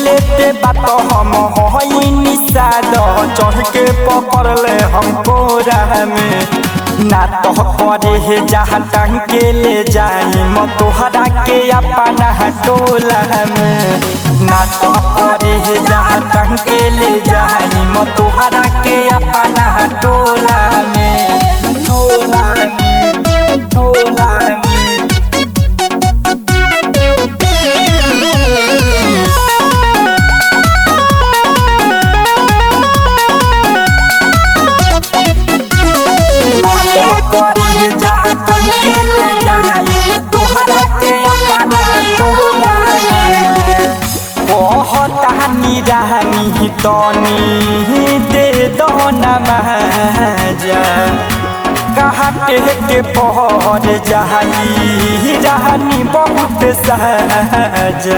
लेते बात हम होई निषाद चढ़ के पकड़ ले हमको राह में ना तो करे हे जहाँ टांग के ले जाई म तोहरा के अपना टोला में ना तो करे हे जहाँ टांग के ले जाई म तोहरा के अपना टोला में टोला में टोला में रानी तनी दे दो नमाजा कहाँ के पहर जाई रानी बहुत सहजा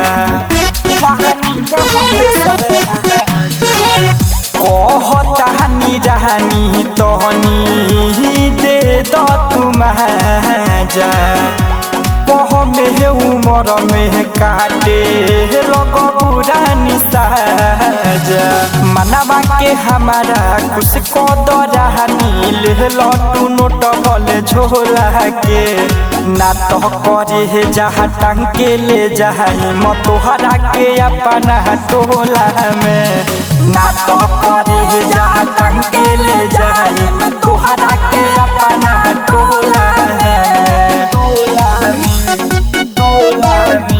कहतानी रानी तनी दे दो तुम जा कह में उमर में काटे लग पुरानी साजा मनवा के हमारा कुछ कदरानी ले लटू नोट बल झोला के ना तो करे हे जहाँ टांग के ले जाई म तोहरा के अपना टोला में ना तो करे हे जहाँ टांग के ले जाई म तोहरा के अपना टोला में टोला में टोला में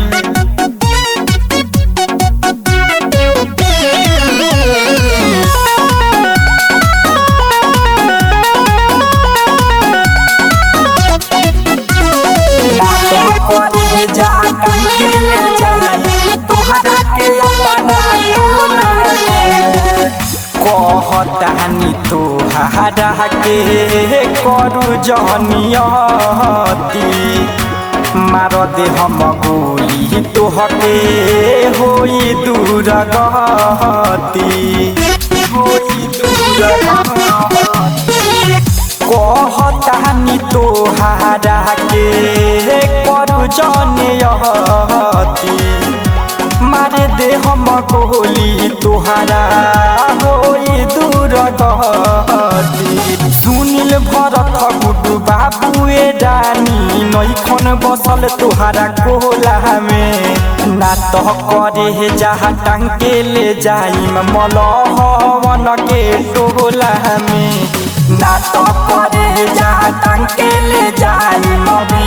कहतानी तोहरा के करू जनियती मार दे हम गोली तोहके होई दूर गती कहतानी तोहरा के करू जनियती मारे दे हम गोली तोहरा होई दूर गती सुनील भरत गुड्डू बाबुए रानी नईखन बसल तोहरा कोला में ना तो करे हे जहाँ टांग के ले जाई मलहवन के टोला में ना तो करे जहाँ टांग के ले जाई